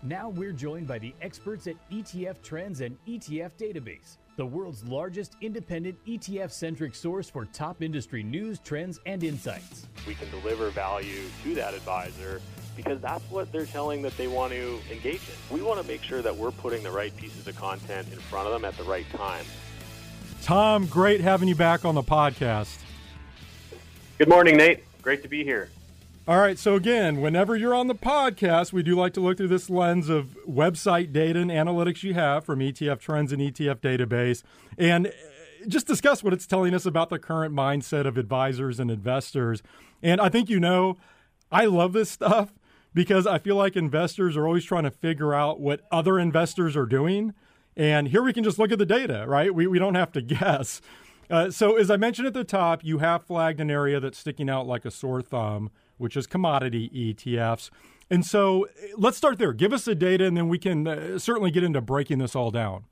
Now we're joined by the experts at ETF Trends and ETF Database, the world's largest independent ETF-centric source for top industry news, trends, and insights. We can deliver value to that advisor because that's what they're telling that they want to engage in. We want to make sure that we're putting the right pieces of content in front of them at the right time. Tom, great having you back on the podcast. Good morning, Nate. Great to be here. All right, so again, whenever you're on the podcast, we do like to look through this lens of website data and analytics you have from ETF Trends and ETF Database, and just discuss what it's telling us about the current mindset of advisors and investors. And I think I love this stuff because I feel like investors are always trying to figure out what other investors are doing. And here we can just look at the data, right? We don't have to guess. So as I mentioned at the top, you have flagged an area that's sticking out like a sore thumb, which is commodity ETFs. And so let's start there. Give us the data, and then we can certainly get into breaking this all down.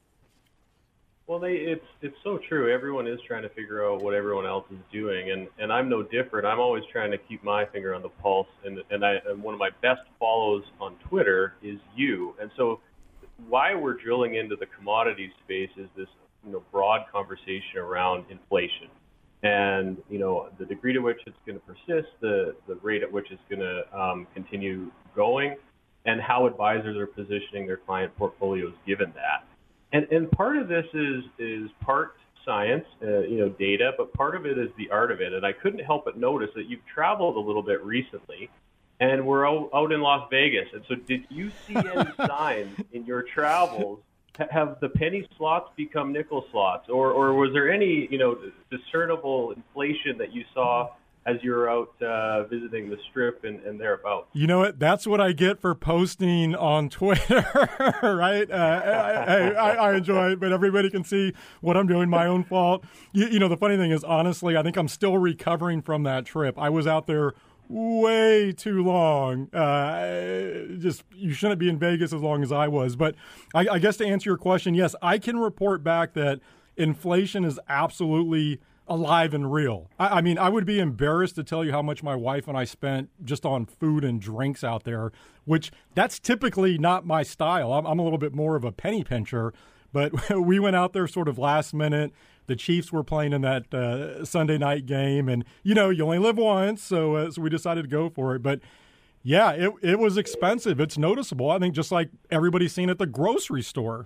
Well, it's so true. Everyone is trying to figure out what everyone else is doing, and I'm no different. I'm always trying to keep my finger on the pulse, and one of my best follows on Twitter is you. And so why we're drilling into the commodity space is this broad conversation around inflation. And, the degree to which it's going to persist, the rate at which it's going to continue going, and how advisors are positioning their client portfolios given that. And part of this is part science, data, but part of it is the art of it. And I couldn't help but notice that you've traveled a little bit recently, and we're out in Las Vegas. And so did you see any signs in your travels? Have the penny slots become nickel slots, or was there any discernible inflation that you saw as you were out visiting the Strip and thereabouts? You know what? That's what I get for posting on Twitter, right? I enjoy it, but everybody can see what I'm doing. My own fault. The funny thing is, honestly, I think I'm still recovering from that trip. I was out there way too long. You shouldn't be in Vegas as long as I was. But I guess to answer your question, yes, I can report back that inflation is absolutely alive and real. I mean, I would be embarrassed to tell you how much my wife and I spent just on food and drinks out there, which that's typically not my style. I'm a little bit more of a penny pincher. But we went out there sort of last minute. The Chiefs were playing in that Sunday night game, and you only live once, so we decided to go for it. But yeah, it was expensive. It's noticeable. I think just like everybody's seen at the grocery store.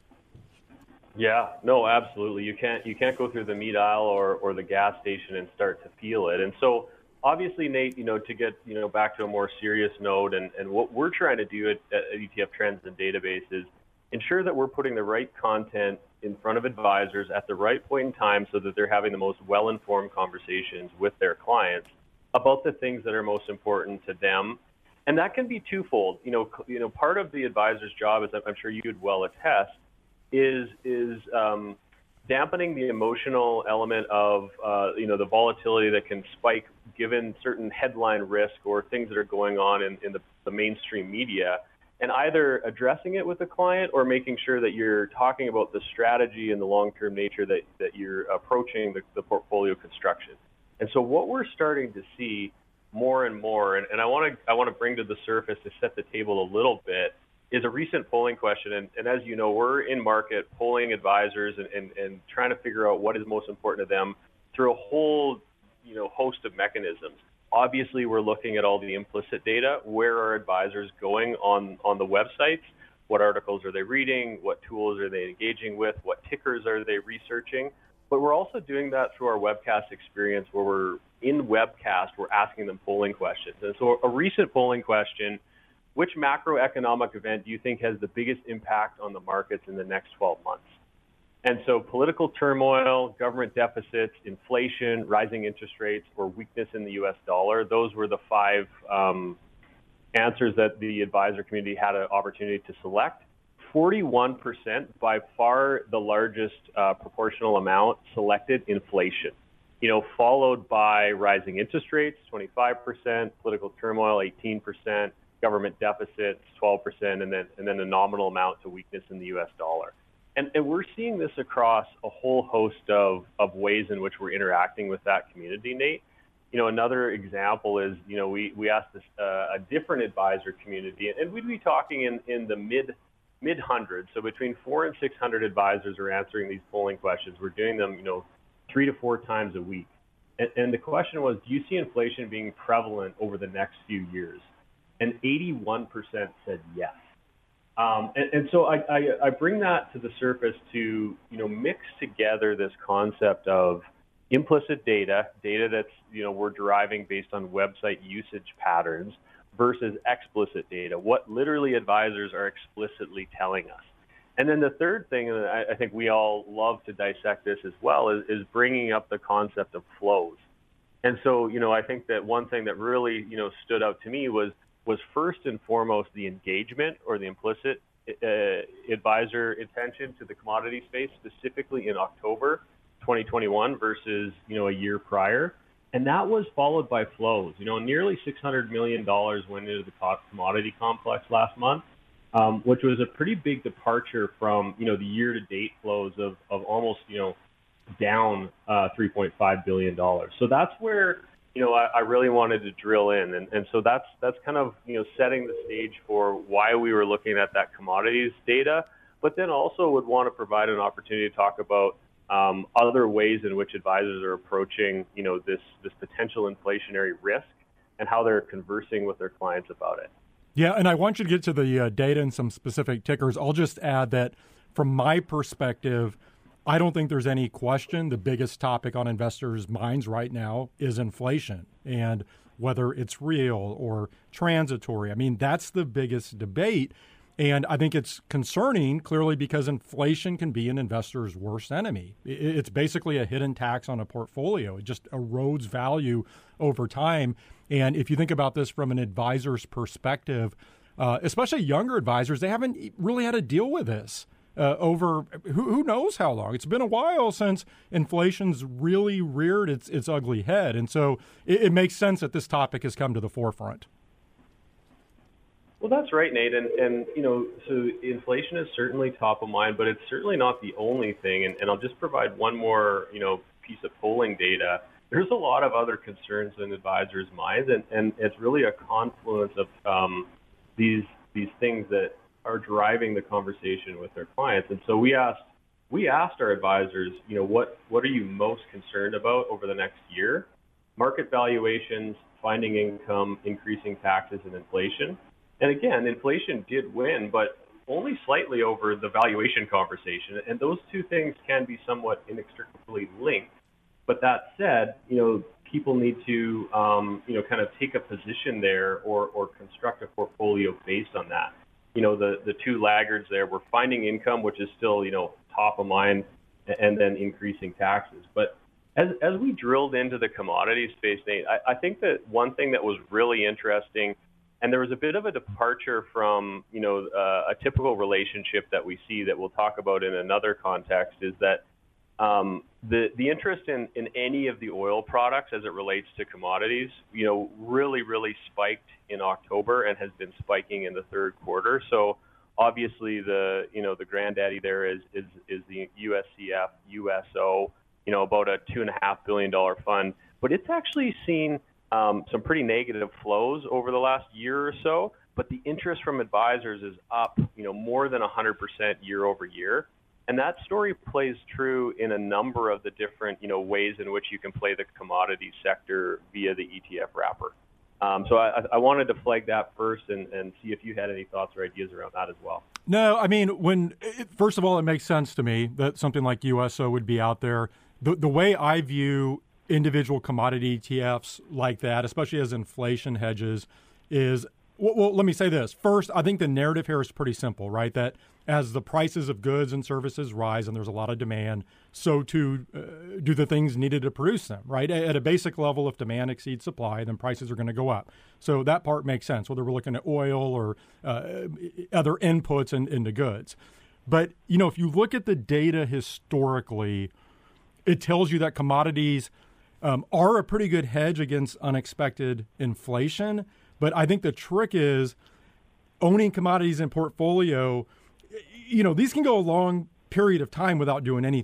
Yeah, no, absolutely. You can't go through the meat aisle or the gas station and start to feel it. And so obviously, Nate, to get back to a more serious note, and what we're trying to do at ETF Trends and Database is ensure that we're putting the right content in front of advisors at the right point in time so that they're having the most well-informed conversations with their clients about the things that are most important to them. And that can be twofold. Part of the advisor's job, as I'm sure you'd well attest, is dampening the emotional element of, the volatility that can spike given certain headline risk or things that are going on in the mainstream media, and either addressing it with the client or making sure that you're talking about the strategy and the long-term nature that you're approaching the portfolio construction. And so what we're starting to see more and more, and I want to bring to the surface to set the table a little bit, is a recent polling question. And as you know, we're in market polling advisors and trying to figure out what is most important to them through a whole host of mechanisms. Obviously, we're looking at all the implicit data. Where are advisors going on the websites? What articles are they reading? What tools are they engaging with? What tickers are they researching? But we're also doing that through our webcast experience where we're in webcast, we're asking them polling questions. And so a recent polling question, which macroeconomic event do you think has the biggest impact on the markets in the next 12 months? And so political turmoil, government deficits, inflation, rising interest rates, or weakness in the U.S. dollar, those were the five answers that the advisor community had an opportunity to select. 41%, by far the largest proportional amount, selected inflation, followed by rising interest rates, 25%, political turmoil, 18%, government deficits, 12%, and then a nominal amount to weakness in the U.S. dollar. And we're seeing this across a whole host of ways in which we're interacting with that community, Nate. another example is, we asked this, a different advisor community, and we'd be talking in the mid hundreds. So between 400 and 600 advisors are answering these polling questions. We're doing them, 3 to 4 times a week. And the question was, do you see inflation being prevalent over the next few years? And 81% said yes. And so I bring that to the surface to, mix together this concept of implicit data that's, we're deriving based on website usage patterns versus explicit data, what literally advisors are explicitly telling us. And then the third thing, and I think we all love to dissect this as well, is bringing up the concept of flows. And so, I think that one thing that really, stood out to me was first and foremost the engagement or the implicit advisor attention to the commodity space, specifically in October 2021 versus, a year prior. And that was followed by flows. Nearly $600 million went into the commodity complex last month, which was a pretty big departure from, the year-to-date flows of almost, down $3.5 billion. So that's where, I really wanted to drill in. And so that's kind of, setting the stage for why we were looking at that commodities data, but then also would want to provide an opportunity to talk about other ways in which advisors are approaching, this potential inflationary risk and how they're conversing with their clients about it. Yeah, and I want you to get to the data and some specific tickers. I'll just add that from my perspective, I don't think there's any question the biggest topic on investors' minds right now is inflation and whether it's real or transitory. I mean, that's the biggest debate. And I think it's concerning, clearly, because inflation can be an investor's worst enemy. It's basically a hidden tax on a portfolio. It just erodes value over time. And if you think about this from an advisor's perspective, especially younger advisors, they haven't really had to deal with this over who knows how long. It's been a while since inflation's really reared its ugly head. And so it makes sense that this topic has come to the forefront. Well, that's right, Nate. And so inflation is certainly top of mind, but it's certainly not the only thing. And I'll just provide one more, piece of polling data. There's a lot of other concerns in advisors' minds, and it's really a confluence of these things that are driving the conversation with their clients. And so we asked our advisors, what are you most concerned about over the next year? Market valuations, finding income, increasing taxes, and inflation. And again, inflation did win, but only slightly over the valuation conversation. And those two things can be somewhat inextricably linked. But that said, people need to, kind of take a position there or construct a portfolio based on that. The two laggards there were finding income, which is still, top of mind, and then increasing taxes. But as we drilled into the commodity space, Nate, I think that one thing that was really interesting, and there was a bit of a departure from, a typical relationship that we see that we'll talk about in another context, is that the interest in any of the oil products as it relates to commodities, really, really spiked in October and has been spiking in the third quarter. So obviously the granddaddy there is the USCF, USO, about a $2.5 billion fund, but it's actually seen some pretty negative flows over the last year or so, but the interest from advisors is up, more than 100% year over year. And that story plays true in a number of the different, ways in which you can play the commodity sector via the ETF wrapper. So I wanted to flag that first and see if you had any thoughts or ideas around that as well. No, I mean, first of all, it makes sense to me that something like USO would be out there. The way I view individual commodity ETFs like that, especially as inflation hedges, is, well, let me say this. First, I think the narrative here is pretty simple, right? That as the prices of goods and services rise and there's a lot of demand, so too do the things needed to produce them, right? At a basic level, if demand exceeds supply, then prices are going to go up. So that part makes sense, whether we're looking at oil or other inputs into goods. But, if you look at the data historically, it tells you that commodities are a pretty good hedge against unexpected inflation. But I think the trick is owning commodities in portfolio. These can go a long period of time without doing anything.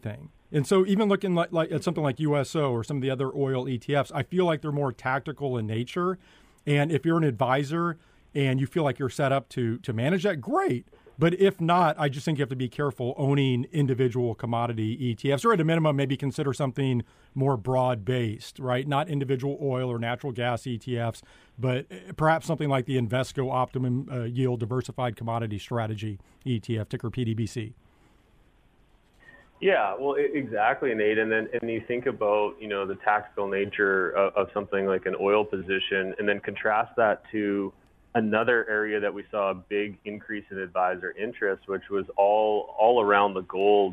And so even looking like at something like USO or some of the other oil ETFs, I feel like they're more tactical in nature. And if you're an advisor and you feel like you're set up to manage that, great. But if not, I just think you have to be careful owning individual commodity ETFs, or at a minimum, maybe consider something more broad-based, right? Not individual oil or natural gas ETFs, but perhaps something like the Invesco Optimum Yield Diversified Commodity Strategy ETF, ticker PDBC. Yeah, well, exactly, Nate. And you think about, the tactical nature of something like an oil position, and then contrast that to another area that we saw a big increase in advisor interest, which was all around the gold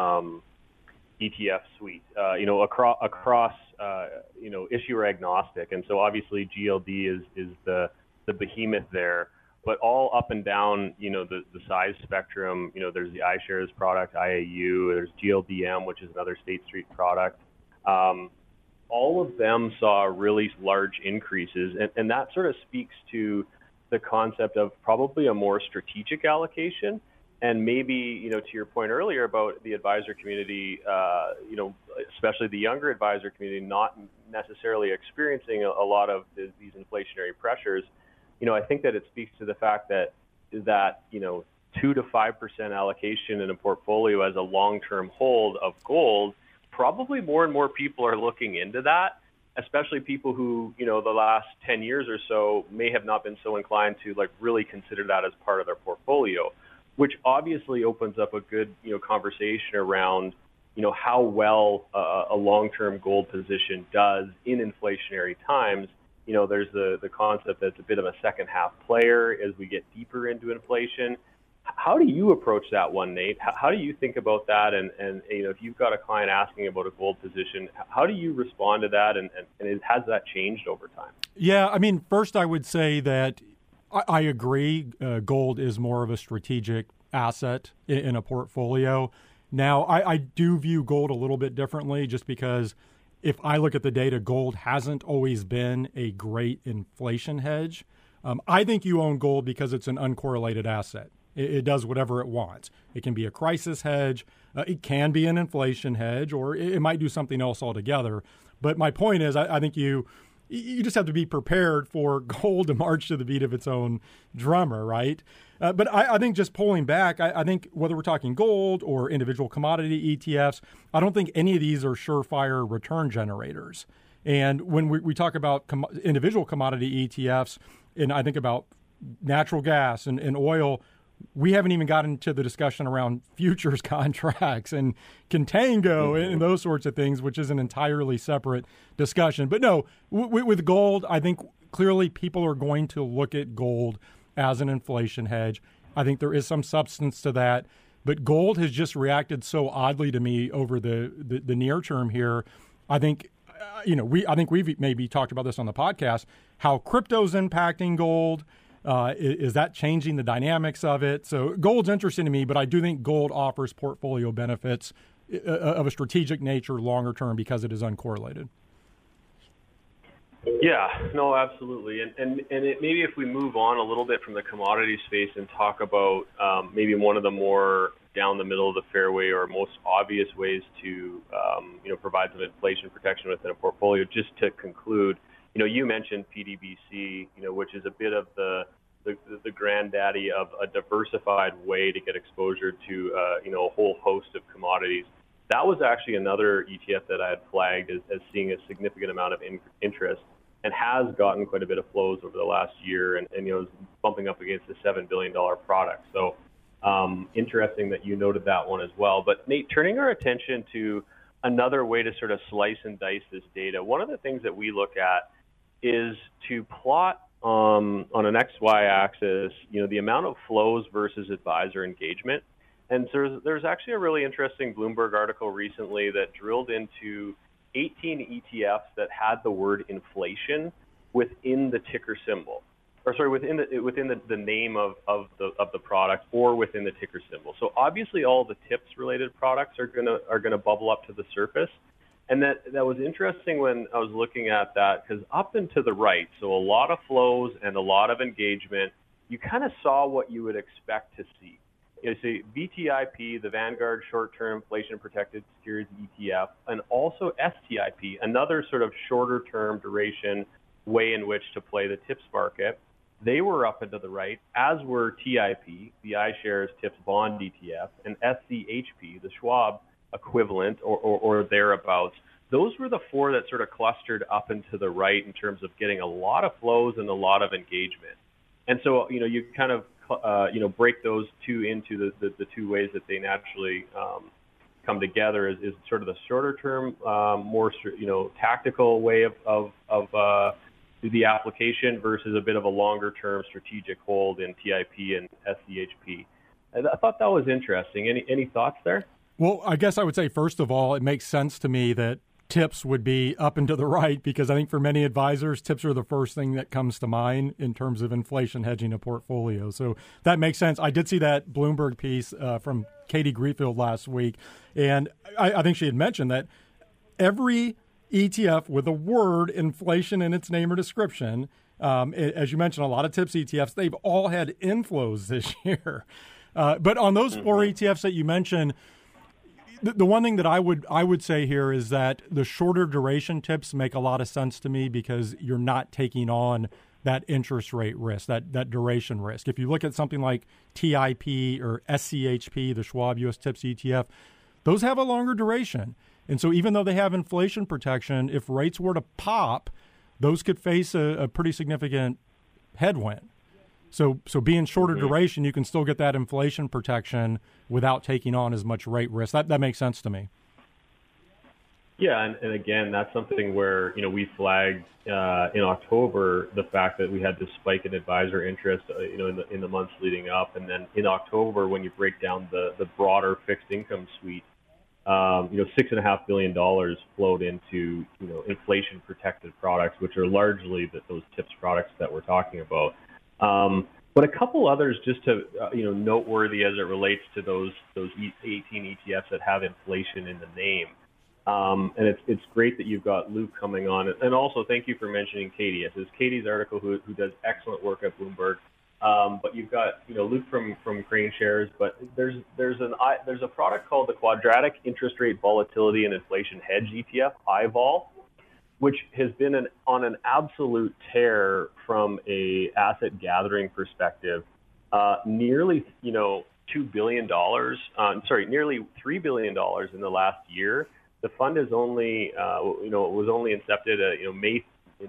ETF suite, across issuer agnostic. And so obviously GLD is the behemoth there, but all up and down, the size spectrum, there's the iShares product, IAU, there's GLDM, which is another State Street product. All of them saw really large increases, and that sort of speaks to the concept of probably a more strategic allocation, and maybe, to your point earlier about the advisor community, especially the younger advisor community, not necessarily experiencing a lot of these inflationary pressures. I think that it speaks to the fact that 2 to 5% allocation in a portfolio as a long-term hold of gold, probably more and more people are looking into that, especially people who, the last 10 years or so may have not been so inclined to really consider that as part of their portfolio, which obviously opens up a good, conversation around, how well a long-term gold position does in inflationary times. There's the concept that it's a bit of a second half player as we get deeper into inflation. How do you approach that one, Nate? How do you think about that? And if you've got a client asking about a gold position, how do you respond to that? And has that changed over time? Yeah, I mean, first I would say that I agree. Gold is more of a strategic asset in a portfolio. Now, I do view gold a little bit differently, just because if I look at the data, gold hasn't always been a great inflation hedge. I think you own gold because it's an uncorrelated asset. It does whatever it wants. It can be a crisis hedge. It can be an inflation hedge, or it might do something else altogether. But my point is, I think you just have to be prepared for gold to march to the beat of its own drummer, right? But I think just pulling back, I think whether we're talking gold or individual commodity ETFs, I don't think any of these are surefire return generators. And when we talk about individual commodity ETFs, and I think about natural gas and oil, we haven't even gotten to the discussion around futures contracts and contango and those sorts of things, which is an entirely separate discussion. But no, with gold, I think clearly people are going to look at gold as an inflation hedge. I think there is some substance to that. But gold has just reacted so oddly to me over the near term here. I think, I think we've maybe talked about this on the podcast, how crypto's impacting gold. Is that changing the dynamics of it? So gold's interesting to me, but I do think gold offers portfolio benefits of a strategic nature longer term because it is uncorrelated. Yeah, no, absolutely. And maybe if we move on a little bit from the commodity space and talk about maybe one of the more down the middle of the fairway or most obvious ways to provide some inflation protection within a portfolio, just to conclude, you mentioned PDBC, which is a bit of the granddaddy of a diversified way to get exposure to a whole host of commodities. That was actually another ETF that I had flagged as seeing a significant amount of interest and has gotten quite a bit of flows over the last year and is bumping up against a $7 billion product. So interesting that you noted that one as well. But Nate, turning our attention to another way to sort of slice and dice this data, one of the things that we look at is to plot on an XY axis, the amount of flows versus advisor engagement. And so there's actually a really interesting Bloomberg article recently that drilled into 18 ETFs that had the word inflation within the ticker symbol, or sorry, within the name of the product or within the ticker symbol. So obviously all the TIPS related products are gonna bubble up to the surface. And that was interesting when I was looking at that, because up and to the right, so a lot of flows and a lot of engagement, you kind of saw what you would expect to see. You see VTIP, the Vanguard Short-Term Inflation Protected Securities ETF, and also STIP, another sort of shorter-term duration way in which to play the TIPS market. They were up and to the right, as were TIP, the iShares TIPS Bond ETF, and SCHP, the Schwab equivalent or thereabouts. Those were the four that sort of clustered up and to the right in terms of getting a lot of flows and a lot of engagement. And so, you kind of, break those two into the two ways that they naturally come together is sort of the shorter term, more, tactical way of the application versus a bit of a longer term strategic hold in TIP and SCHP. I thought that was interesting. Any thoughts there? Well, I guess I would say, first of all, it makes sense to me that TIPS would be up and to the right, because I think for many advisors, TIPS are the first thing that comes to mind in terms of inflation hedging a portfolio. So that makes sense. I did see that Bloomberg piece from Katie Greenfield last week, and I think she had mentioned that every ETF with the word inflation in its name or description, as you mentioned, a lot of TIPS ETFs, they've all had inflows this year. But on those four ETFs that you mentioned, the one thing that I would say here is that the shorter duration TIPS make a lot of sense to me, because you're not taking on that interest rate risk, that duration risk. If you look at something like TIP or SCHP, the Schwab US TIPS ETF, those have a longer duration. And so even though they have inflation protection, if rates were to pop, those could face a pretty significant headwind. So being shorter duration, you can still get that inflation protection without taking on as much rate risk. That makes sense to me. Yeah, and again, that's something where we flagged in October the fact that we had this spike in advisor interest, in the months leading up, and then in October, when you break down the broader fixed income suite, $6.5 billion flowed into inflation protected products, which are largely those TIPS products that we're talking about. But a couple others just to noteworthy as it relates to those 18 ETFs that have inflation in the name. And it's great that you've got Luke coming on, and also thank you for mentioning Katie. This is Katie's article, who does excellent work at Bloomberg. But you've got Luke from Crane Shares, but there's a product called the Quadratic Interest Rate Volatility and Inflation Hedge ETF, IVOL, which has been on an absolute tear from a asset gathering perspective. Nearly $2 billion, nearly $3 billion in the last year. The fund is only was only incepted in May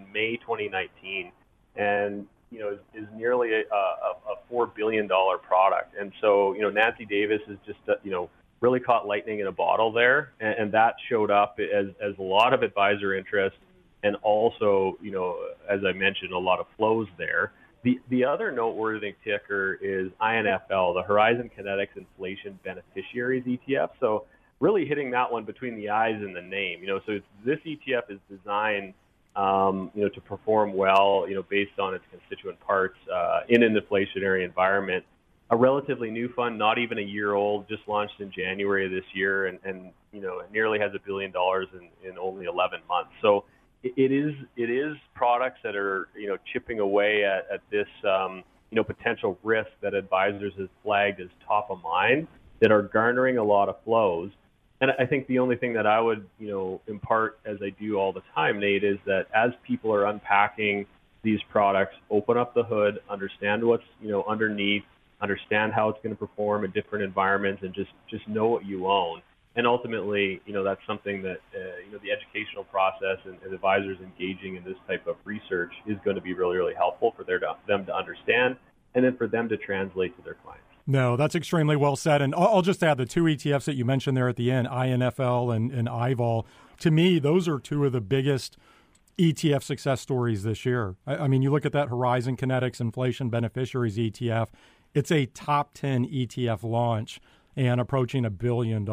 2019, and is nearly a $4 billion product. And so Nancy Davis is just really caught lightning in a bottle there, and that showed up as a lot of advisor interest, and also as I mentioned, a lot of flows there. The other noteworthy ticker is INFL, the Horizon Kinetics Inflation Beneficiaries ETF. So really hitting that one between the eyes and the name. So this ETF is designed to perform well, based on its constituent parts in an inflationary environment. A relatively new fund, not even a year old, just launched in January of this year, and it nearly has $1 billion in only 11 months. So it is products that are chipping away at this potential risk that advisors have flagged as top of mind, that are garnering a lot of flows. And I think the only thing that I would, impart, as I do all the time, Nate, is that as people are unpacking these products, open up the hood, understand what's, underneath, understand how it's going to perform in different environments, and just know what you own. And ultimately, that's something that, the educational process and advisors engaging in this type of research is going to be really, really helpful for them to understand, and then for them to translate to their clients. No, that's extremely well said. And I'll just add the two ETFs that you mentioned there at the end, INFL and IVOL. To me, those are two of the biggest ETF success stories this year. I mean, you look at that Horizon Kinetics Inflation Beneficiaries ETF, it's a top 10 ETF launch and approaching $1 billion.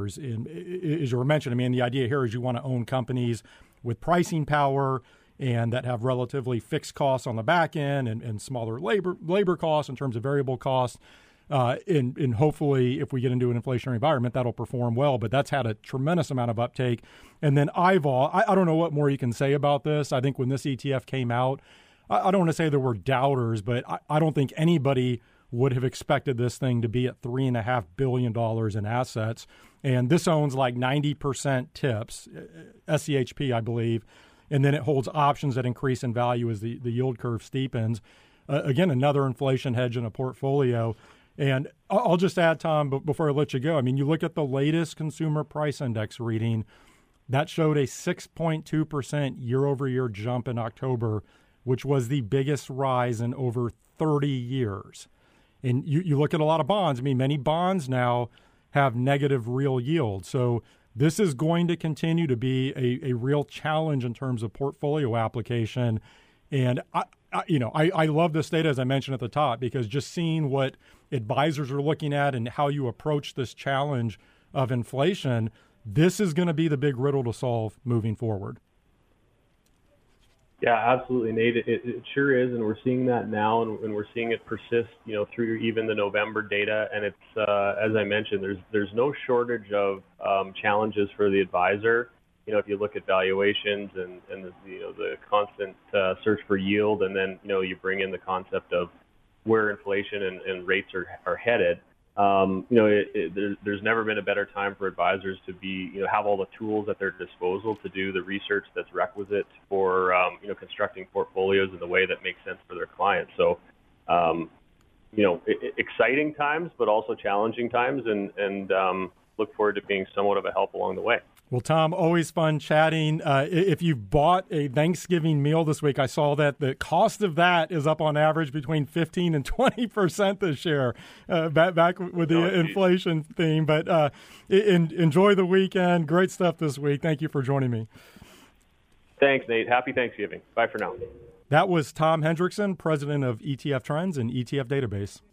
As you were mentioning, I mean, the idea here is you want to own companies with pricing power and that have relatively fixed costs on the back end and smaller labor costs in terms of variable costs. And hopefully, if we get into an inflationary environment, that'll perform well. But that's had a tremendous amount of uptake. And then IVOL, I don't know what more you can say about this. I think when this ETF came out, I don't want to say there were doubters, but I don't think anybody would have expected this thing to be at $3.5 billion in assets. And this owns like 90% TIPS, SEHP, I believe. And then it holds options that increase in value as the yield curve steepens. Again, another inflation hedge in a portfolio. And I'll just add, Tom, before I let you go, I mean, you look at the latest consumer price index reading, that showed a 6.2% year-over-year jump in October, which was the biggest rise in over 30 years. And you look at a lot of bonds. I mean, many bonds now have negative real yield. So this is going to continue to be a real challenge in terms of portfolio application. And I love this data, as I mentioned at the top, because just seeing what advisors are looking at and how you approach this challenge of inflation, this is going to be the big riddle to solve moving forward. Yeah, absolutely, Nate. It sure is, and we're seeing that now, and we're seeing it persist, through even the November data. And it's, as I mentioned, there's no shortage of challenges for the advisor. If you look at valuations and the constant search for yield, and then you bring in the concept of where inflation and rates are headed. There's never been a better time for advisors to be, have all the tools at their disposal to do the research that's requisite for, constructing portfolios in the way that makes sense for their clients. So, exciting times, but also challenging times, and look forward to being somewhat of a help along the way. Well, Tom, always fun chatting. If you've bought a Thanksgiving meal this week, I saw that the cost of that is up on average between 15 and 20% this year, back with the inflation theme. But enjoy the weekend. Great stuff this week. Thank you for joining me. Thanks, Nate. Happy Thanksgiving. Bye for now. That was Tom Hendrickson, president of ETF Trends and ETF Database.